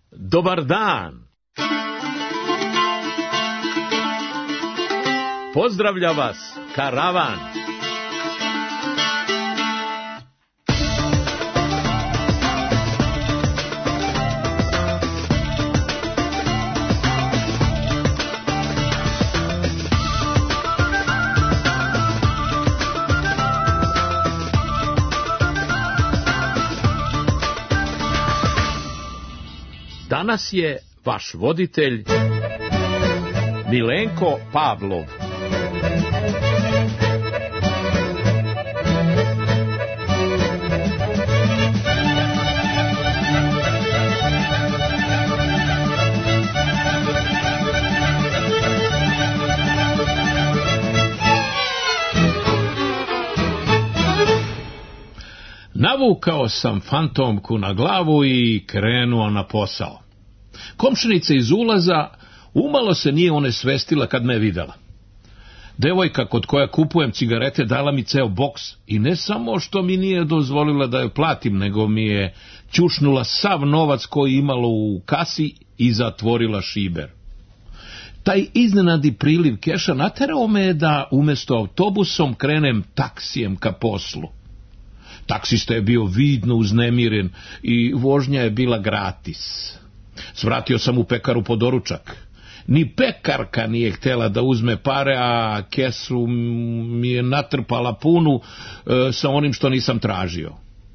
Dobar dan! Pozdravlja vas karavan! Danas je vaš voditelj Milenko Pavlov. Navukao sam fantomku na glavu i krenuo na posao. Komšinica iz ulaza umalo se nije onesvestila kad me videla. Devojka kod koja kupujem cigarete dala mi ceo boks i ne samo što mi nije dozvolila da joj platim, nego mi je ćušnula sav novac koji imalo u kasi i zatvorila šiber. Taj iznenadni priliv keša naterao me da umjesto autobusom krenem taksijem ka poslu. Taksista je bio vidno uznemiren i vožnja je bila gratis. Svratio sam u pekaru po doručak. Ni pekarka nije htjela da uzme pare, a kesu mi je natrpala punu sa onim što nisam tražio.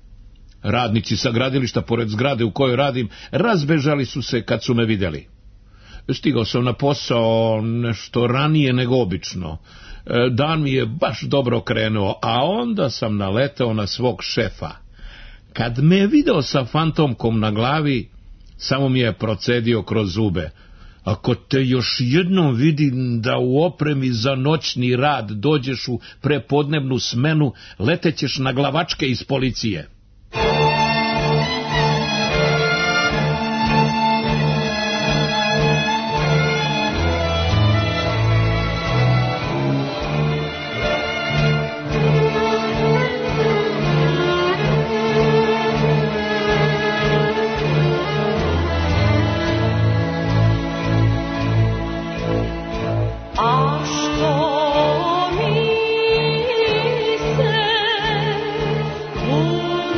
Radnici sa gradilišta pored zgrade u kojoj radim razbežali su se kad su me vidjeli. Stigao sam na posao nešto ranije nego obično. Dan mi je baš dobro krenuo, a onda sam naletao na svog šefa. Kad me je video sa fantomkom na glavi, samo mi je procedio kroz zube: ako te još jednom vidim da u opremi za noćni rad dođeš u prepodnevnu smenu, letećeš na glavačke iz policije. Što mi se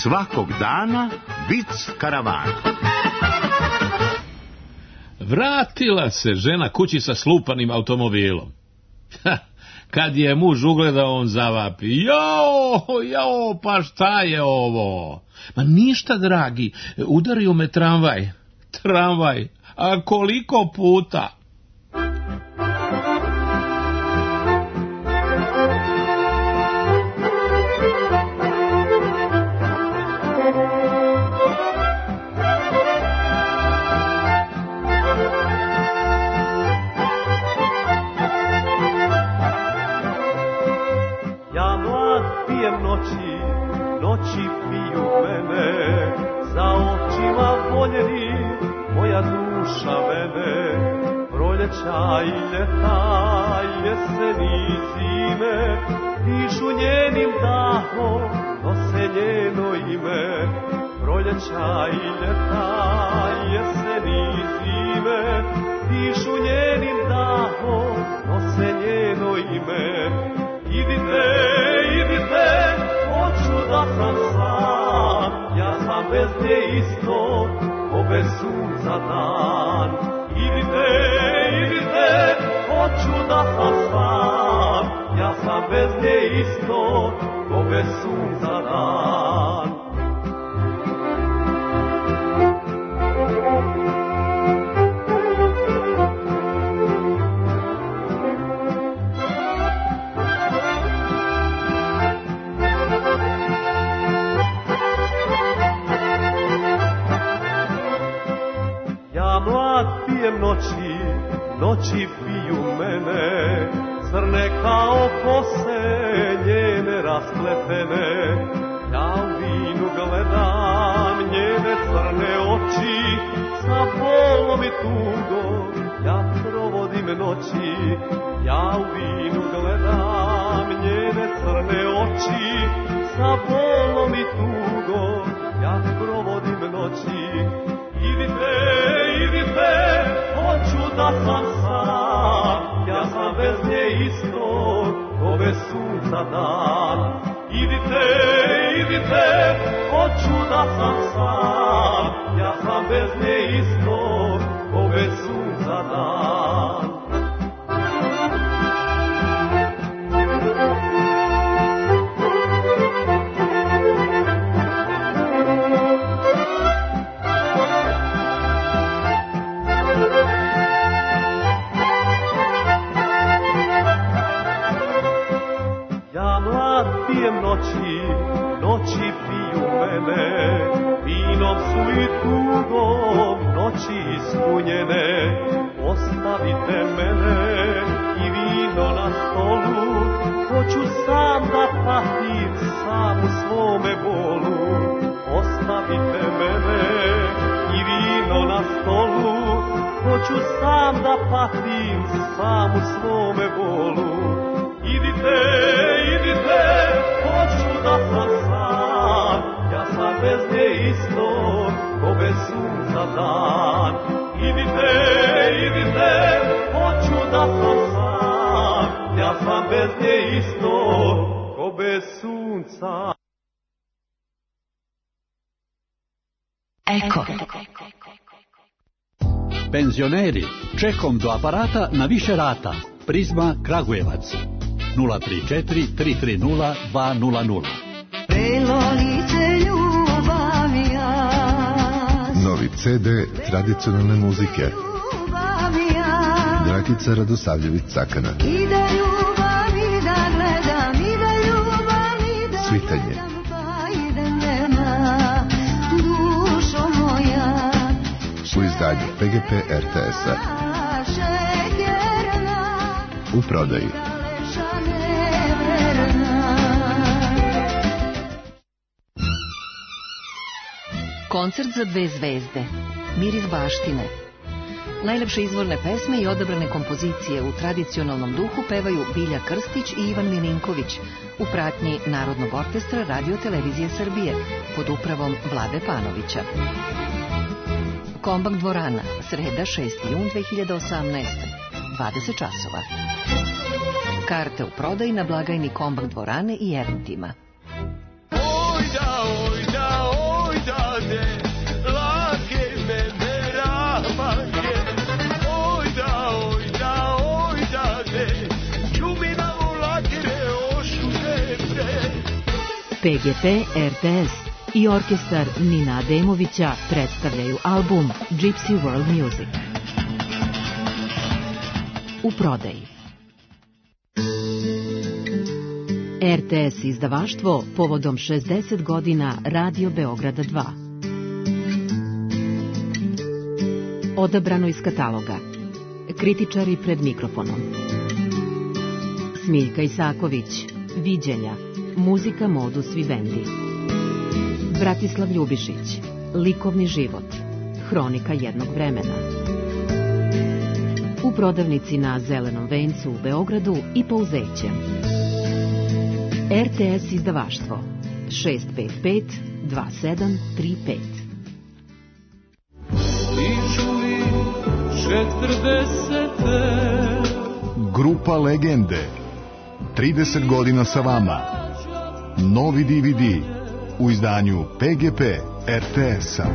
svakog dana vic karavana. Vratila se žena kući sa slupanim automobilom. Kad je muž ugledao, on zavapi: Jo, pa šta je ovo? Ma ništa, dragi, udario me tramvaj. Tramvaj, a koliko puta? Noći piju mene, za očima voljeni, moja duša vene. Proljeća i ljeta, jeseni i zime, dišu njenim dahom, nose njeno ime. Proljeća i ljeta, jeseni i zime, dišu njenim dahom, nose njeno ime. Idite, idite, hoću da sam sam, ja sam bez nje isto, ko bez sunca dan. Idite, idite, hoću da sam sam, ja sam bez nje isto, ko bez sunca dan. Pijem noći piju mene, crne kao kose njene raspletene. Ja u vinu gledam njene crne oči, sa bolom i tugom ja provodim noći. Ja u vinu gledam njene crne oči, sa bolom i tugom ja provodim noći. Idite, idite, hoću da sam sam, ja sam bez nje isto, ko bez sunca dan. Idite, idite, hoću da sam sam, ja sam bez nje isto, ko bez sunca dan. Pijem noći piju mene, vinom su i tugom noći ispunjene. Ostavite mene i vino na stolu, hoću sam da patim sam u svome bolu. Ostavite mene i vino na stolu, hoću sam da patim sam u svome bolu. Idite, idite, hoću da sam sam, ja sam bez nje isto, ko bez sunca dan. Idite, idite, hoću da sam sam, ja sam bez nje isto, ko bez sunca. Eko. Penzioneri, čekom do aparata na više rata. Prizma Kragujevac 034 330 200. Belo lice ljubavija. Novi CD tradicionalne muzike. Dragica Radosavljević-Cakana. Ide ljubavi da gledam, ide ljubavi da Svitanje. Dušo moja. U izdanju PGP RTS-a. U prodaji. Koncert za 2 zvezde. Miris baštine. Najlepše izvorne pesme i odabrane kompozicije u tradicionalnom duhu pevaju Bilja Krstić i Ivan Milinković u pratnji Narodnog orkestra Radio Televizije Srbije pod upravom Vlade Panovića. Kombak dvorana, sreda 6. jun 2018. 20 časova. Karte u prodaji na blagajni Kombak dvorane i eventima. Ojda, ojda, PGP RTS i orkestar Nina Ademovića predstavljaju album Gypsy World Music. U prodaji. RTS izdavaštvo povodom 60 godina Radio Beograda 2. Odabrano iz kataloga. Kritičari pred mikrofonom. Smiljka Isaković, Viđenja, muzika Modus Vivendi. Bratislav Ljubišić, Likovni život, hronika jednog vremena. U prodavnici na Zelenom vencu u Beogradu i Pouzećem. RTS izdavaštvo 655 2735. Grupa Legende, 30 godina sa vama. Novi DVD u izdanju PGP RTS-a.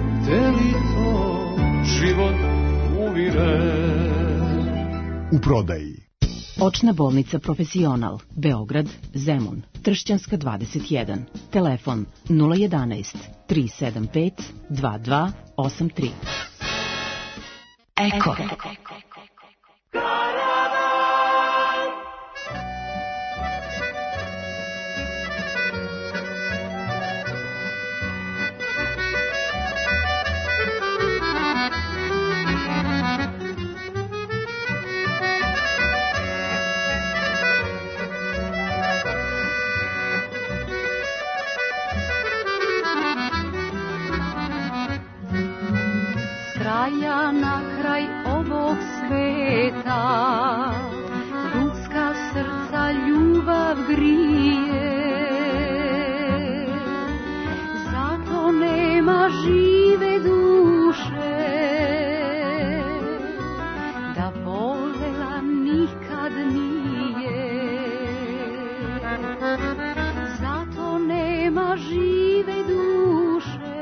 U prodaji. Očna bolnica Profesional, Beograd, Zemun, Tršćanska 21, telefon 011 375 2283. Eko. kraja na kraj ovog sveta, ljudska srca ljubav grije, zato nema žive duše, da volela nikad nije, zato nema žive duše,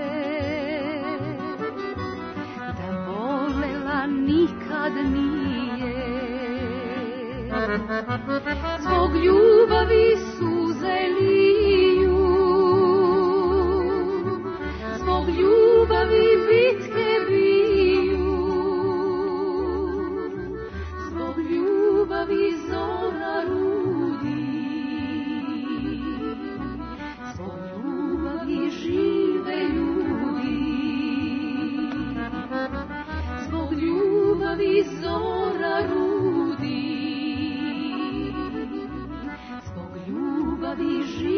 nikad nije. Zbog ljubavi suze liju, zbog ljubavi bitke biju, zbog ljubavi zora rudi, zbog ljubavi žive ljudi, zbog ljubavi zora rudi, zbog ljubavi žive.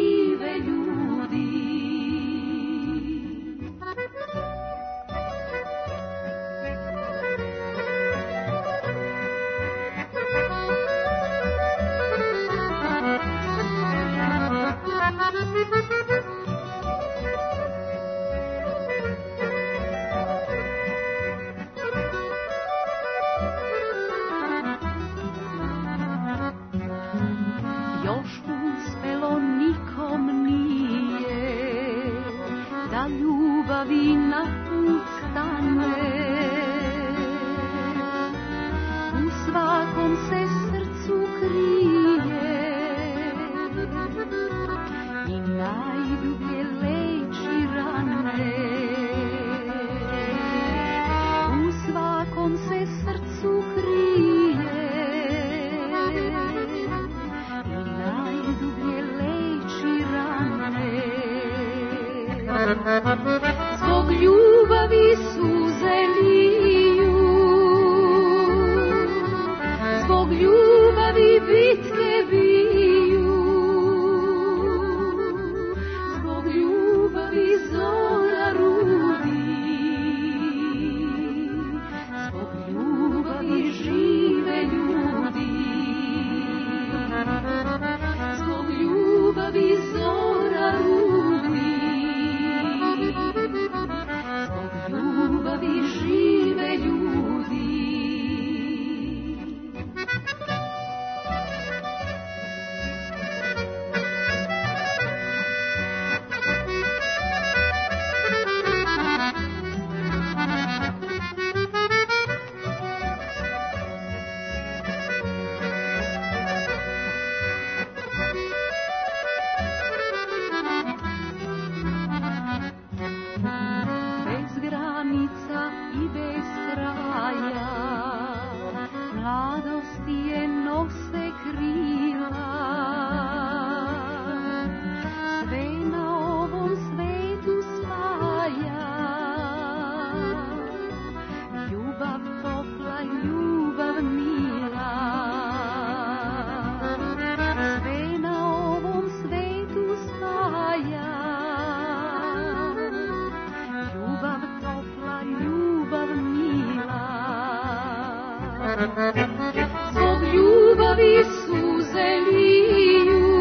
Zbog ljubavi suze liju,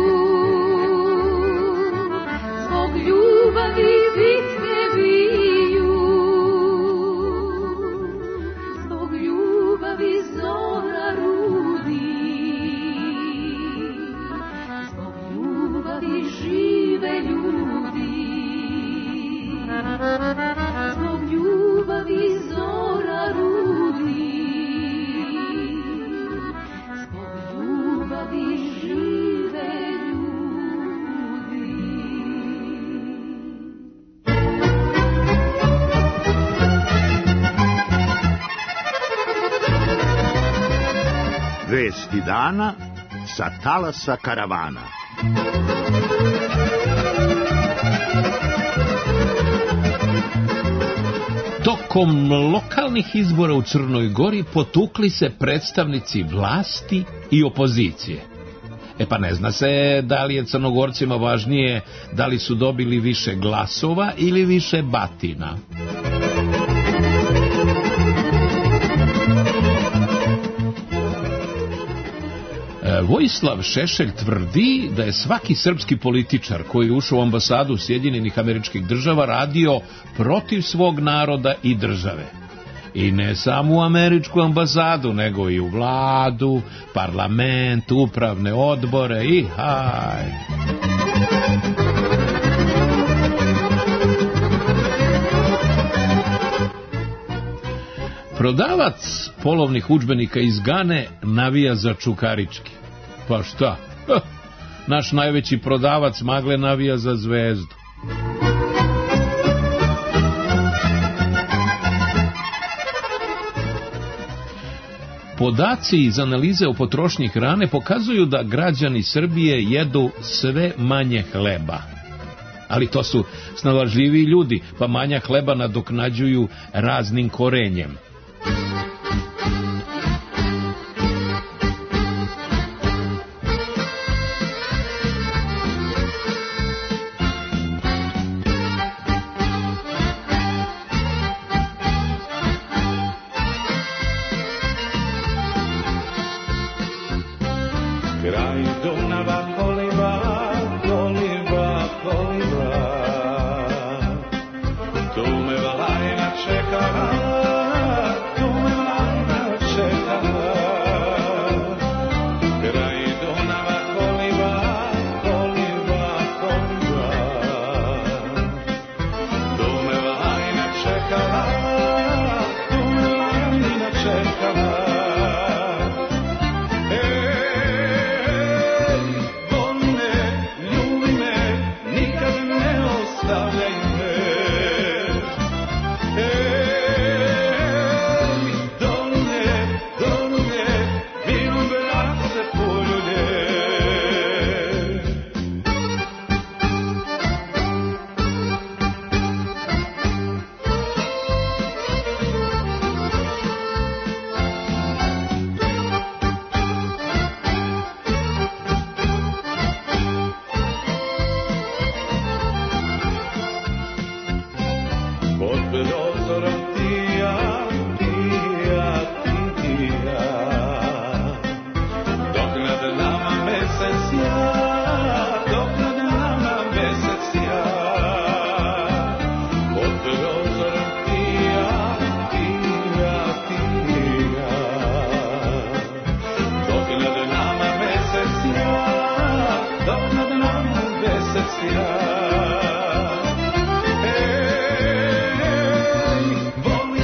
zbog ljubavi bitke biju, zbog ljubavi zora rudi, zbog ljubavi žive ljudi, zbog ljubavi zora rudi, zbog ljubavi žive ljudi. Vesti dana sa talasa karavana. Tokom lokalnih izbora u Crnoj Gori potukli se predstavnici vlasti i opozicije. Pa ne zna se da li je Crnogorcima važnije da li su dobili više glasova ili više batina. Vojislav Šešelj tvrdi da je svaki srpski političar koji je ušao u ambasadu Sjedinjenih Američkih Država radio protiv svog naroda i države. I ne samo u američku ambasadu, nego i u vladu, parlament, upravne odbore i haj. Prodavac polovnih udžbenika iz Gane navija za Čukarički. Pa šta? Naš najveći prodavac magle navija za Zvezdu. Podaci iz analize o potrošnji hrane pokazuju da građani Srbije jedu sve manje hleba. Ali to su snalažljiviji ljudi, pa manja hleba nadoknađuju raznim korenjem. Kraj Dunava koliva, koliva, koliva, tu me Valajna čekala, tu me Valajna čekala. Kraj Dunava koliva, koliva, koliva, tu me Valajna čekala, tu me Valajna čekala. Volim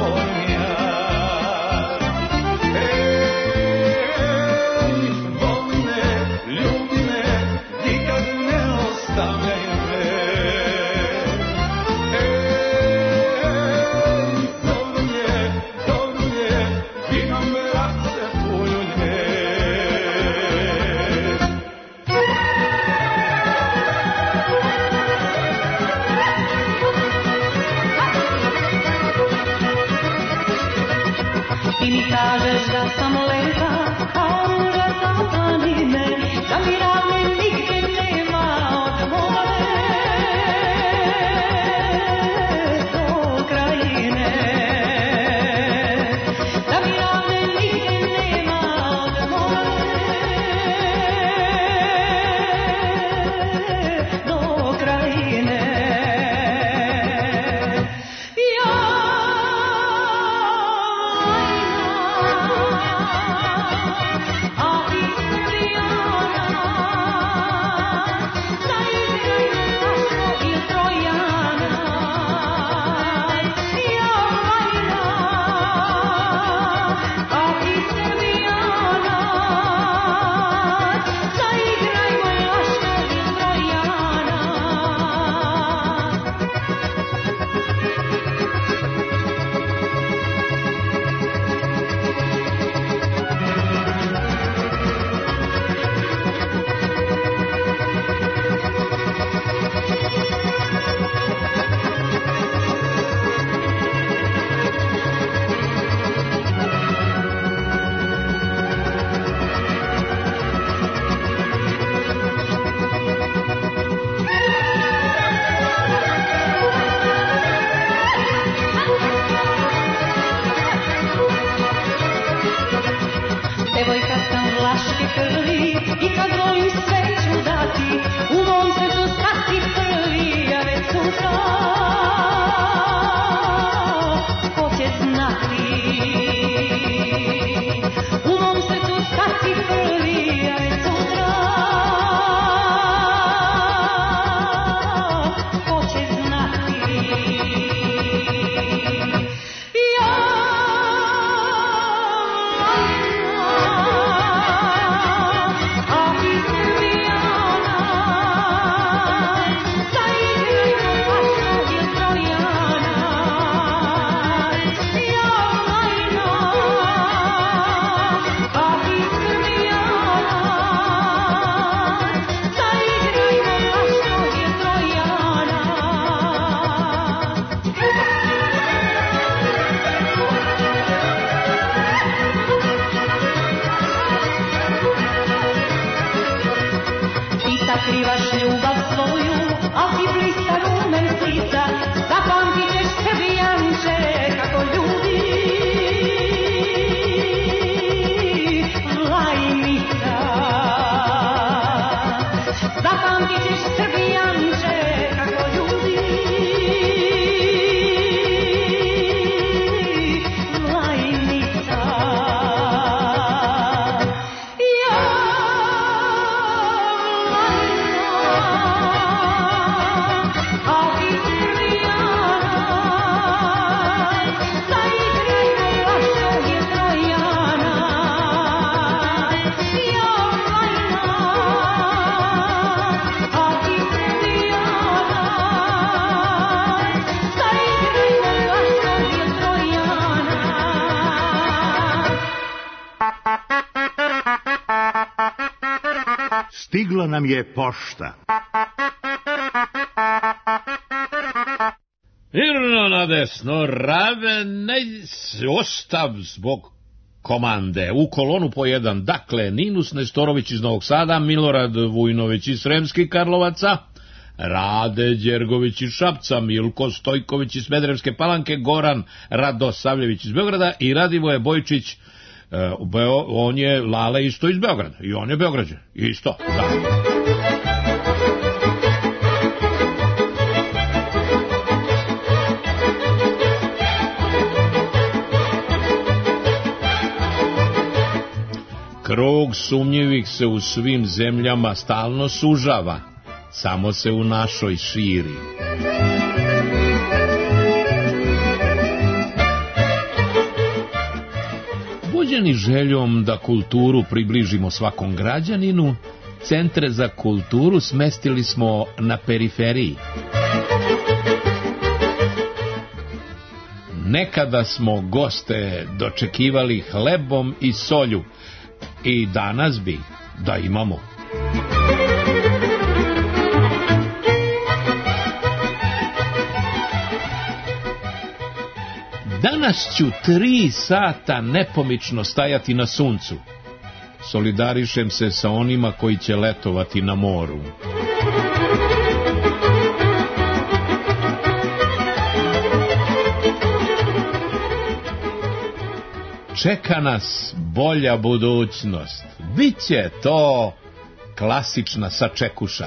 Stigla nam je pošta. Mirno na desno, Ravenej ostav zbog komande. U kolonu po jedan, dakle, Ninus Nestorović iz Novog Sada, Milorad Vujnović iz Sremskih Karlovaca, Rade Đergović iz Šapca, Milko Stojković iz Smederevske Palanke, Goran Radosavljević iz Beograda i Radivoje Bojčić, on je Lale isto iz Beograda i on je Beograđan, isto, da. Krug sumnjivih se u svim zemljama stalno sužava, samo se u našoj širi. vođeni željom da kulturu približimo svakom građaninu, centre za kulturu smestili smo na periferiji. Nekada smo goste dočekivali hlebom i solju, i danas bi da imamo. Danas ću 3 sata nepomično stajati na suncu. Solidarišem se sa onima koji će letovati na moru. Čeka nas bolja budućnost. Biće to klasična sačekuša.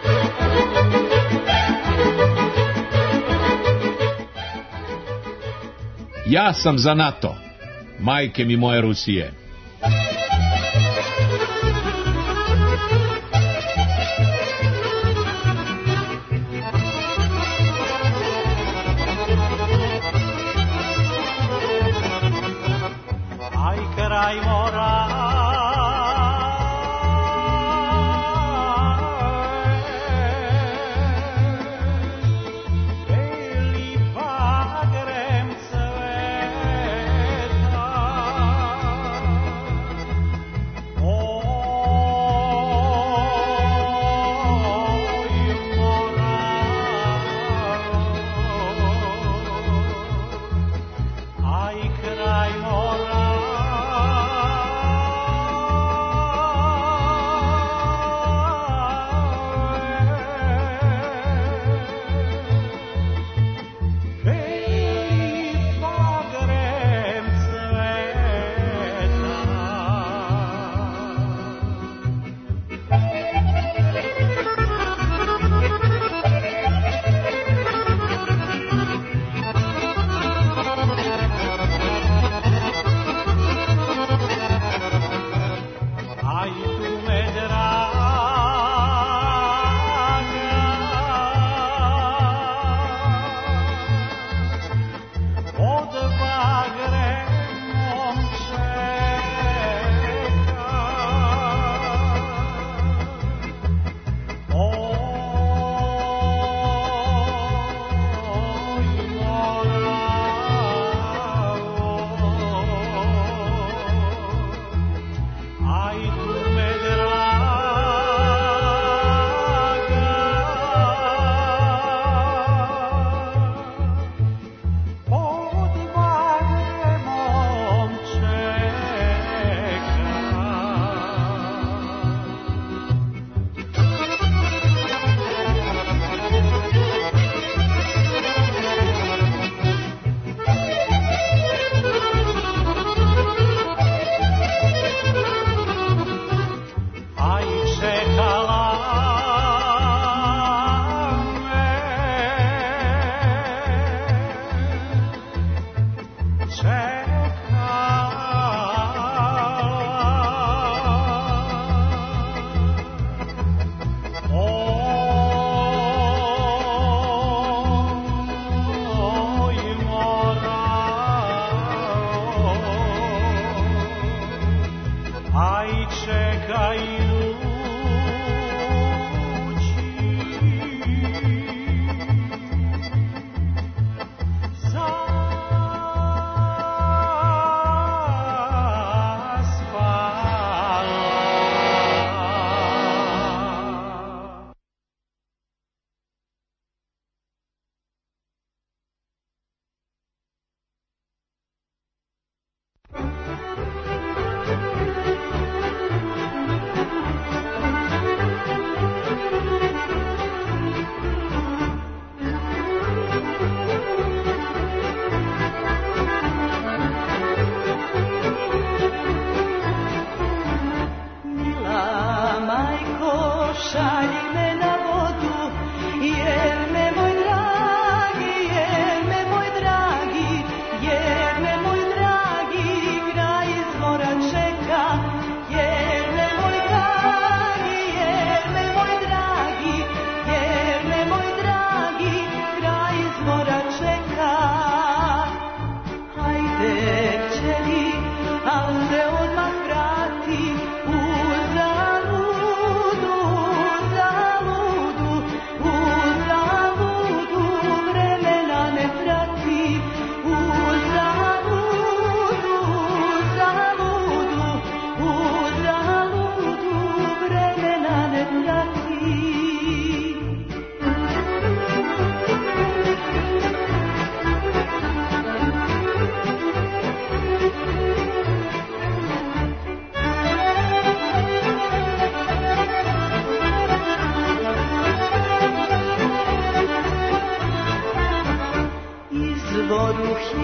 Ja sam za NATO, majke mi moje Rusije. Aj kraj mora, beli bagrem cveta. Oj mora, aj kraj mora.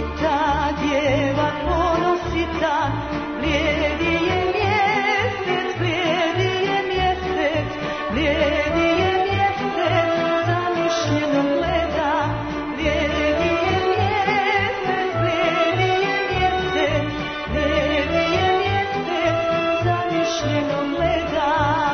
ta djeva ponosita, blijedi je mjesec, blijedi je mjesec, blijedi je mjesec, zamišljeno gleda, blijedi je mjesec, blijedi je mjesec, blijedi je mjesec, zamišljeno gleda.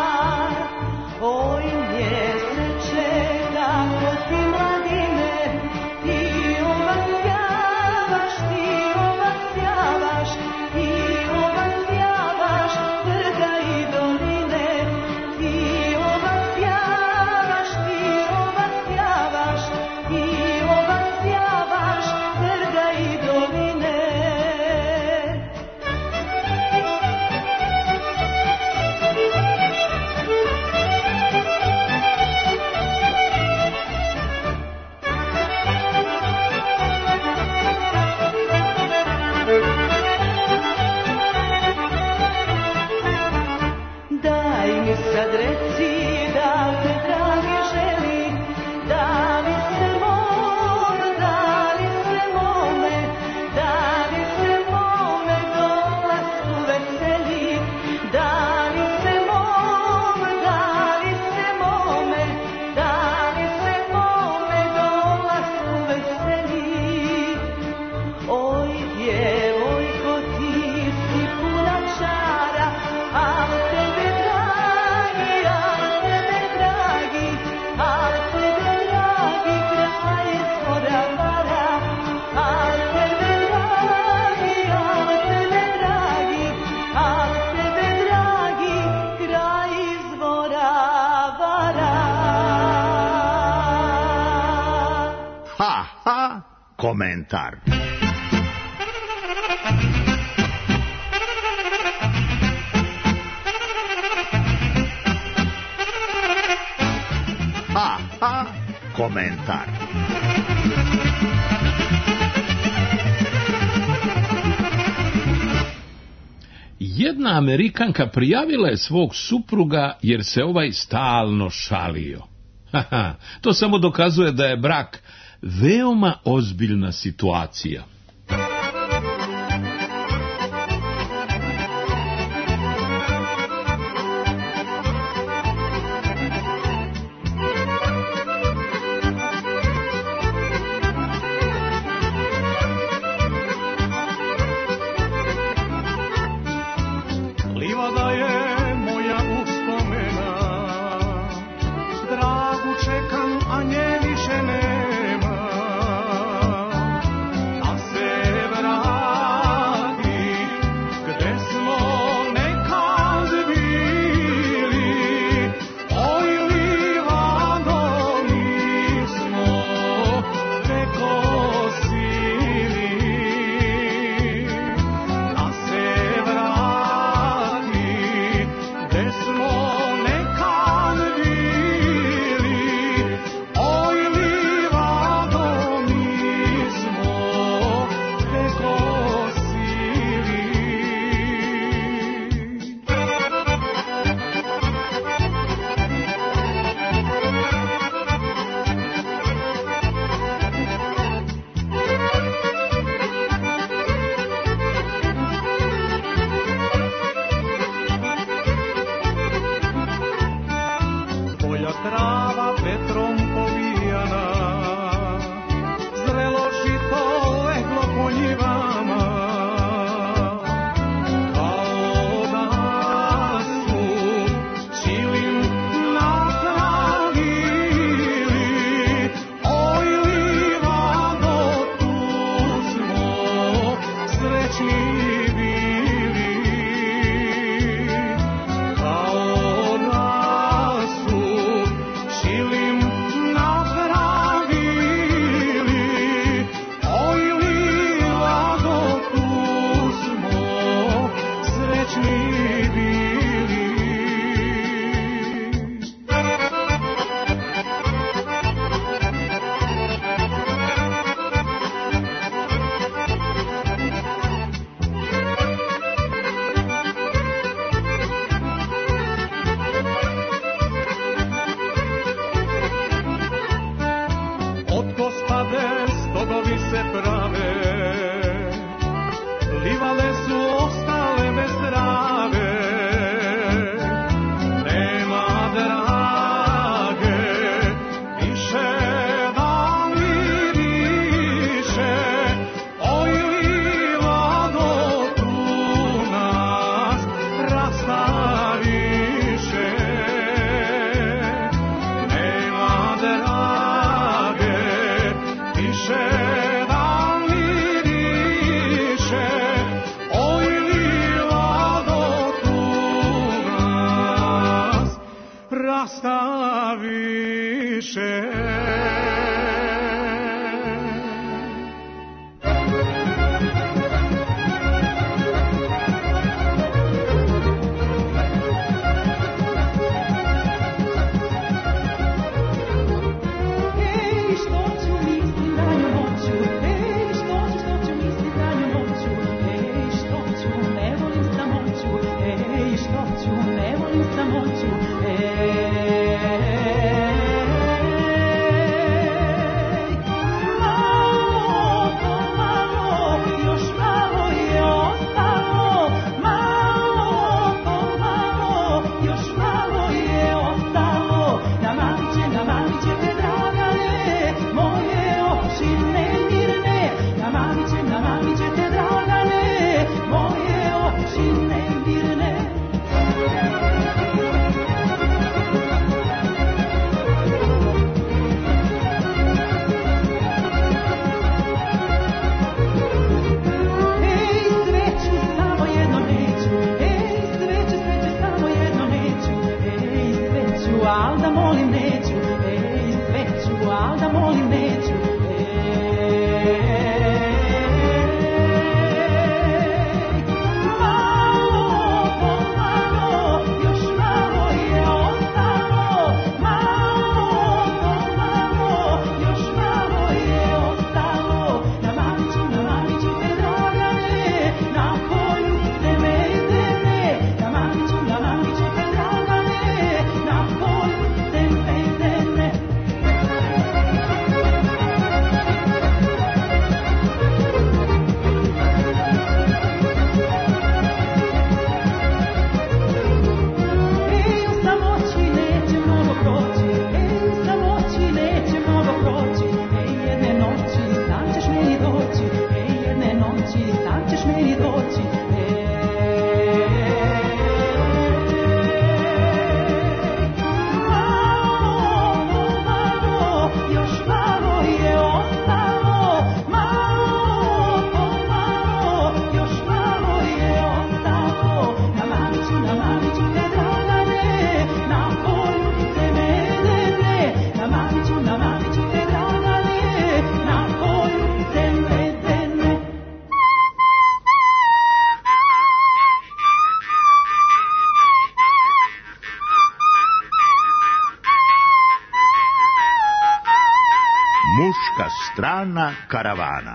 Oj mjeseče, kako ti mladine, ti ova sjavaš, ti ova sjavaš, ti ova sjavaš, brda i doline, ti ova sjavaš, ti ova sjavaš, ti ova sjavaš, brda i doline. Daj mi sad reci da te dragi želi, da li se mome, da li se mome, da li se mome dolasku veseli, da li se mome, da li se mome, da li se mome dolasku veseli. Oj djevojko, ti si puna čara, a tebe dragi, a tebe dragi, a tebe dragi, kraj izvora vara, a tebe dragi, a tebe dragi, a tebe dragi, kraj izvora vara. Ha, ha, komentar. Ha, ha, komentar. Jedna Amerikanka prijavila je svog supruga jer se ovaj stalno šalio. Haha, to samo dokazuje da je brak veoma ozbiljna situacija. Livada je moja uspomena, dragu čekam, a nje više nema. Da se Muška strana karavana.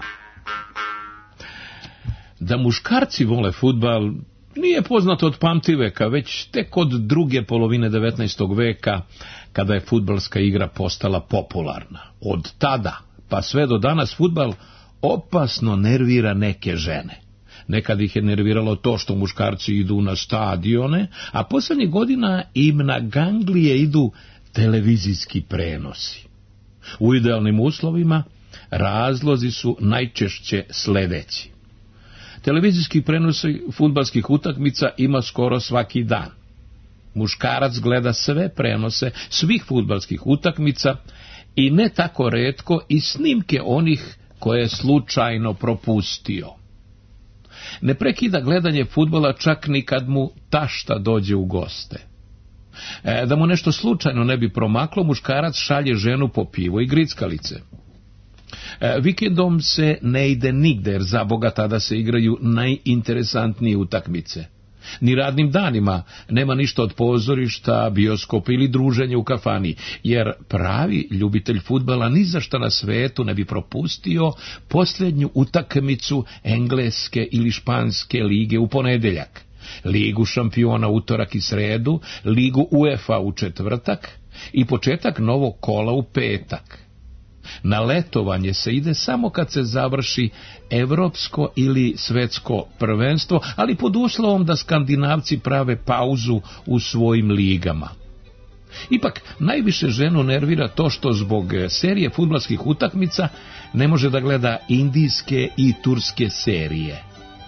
Da muškarci vole fudbal nije poznato od pamtiveka, već tek od druge polovine 19. veka, kada je fudbalska igra postala popularna. Od tada pa sve do danas fudbal opasno nervira neke žene. Nekad ih je nerviralo to što muškarci idu na stadione, a posljednjih godina im na ganglije idu televizijski prenosi. U idealnim uslovima razlozi su najčešće sledeći. Televizijski prenosi fudbalskih utakmica ima skoro svaki dan. Muškarac gleda sve prenose svih fudbalskih utakmica i ne tako retko i snimke onih koje je slučajno propustio. Ne prekida gledanje fudbala čak ni kad mu tašta dođe u goste. Da mu nešto slučajno ne bi promaklo, muškarac šalje ženu po pivo i grickalice. Vikendom se ne ide nigde, jer zaboga tada se igraju najinteresantnije utakmice. Ni radnim danima nema ništa od pozorišta, bioskopa ili druženja u kafani, jer pravi ljubitelj fudbala ni za šta na svetu ne bi propustio posljednju utakmicu engleske ili španske lige u ponedeljak, ligu šampiona utorak i sredu, ligu UEFA u četvrtak i početak novog kola u petak. Na letovanje se ide samo kad se završi evropsko ili svetsko prvenstvo, ali pod uslovom da Skandinavci prave pauzu u svojim ligama. Ipak, najviše ženu nervira to što zbog serije fudbalskih utakmica ne može da gleda indijske i turske serije.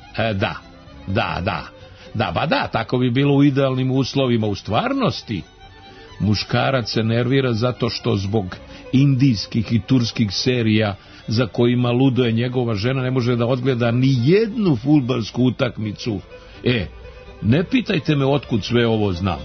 Tako bi bilo u idealnim uslovima. U stvarnosti, muškarac se nervira zato što zbog indijskih i turskih serija za kojima luduje njegova žena ne može da odgleda ni jednu fudbalsku utakmicu. Ne pitajte me otkud sve ovo znam.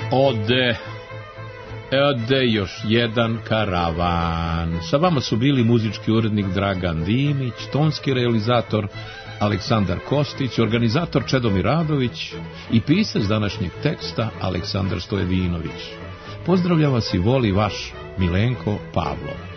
Ode još jedan karavan. Sa vama su bili muzički urednik Dragan Dimić, tonski realizator Aleksandar Kostić, organizator Čedomir Radović i pisac današnjeg teksta Aleksandar Stojevinović. Pozdravlja vas i voli vaš Milenko Pavlov.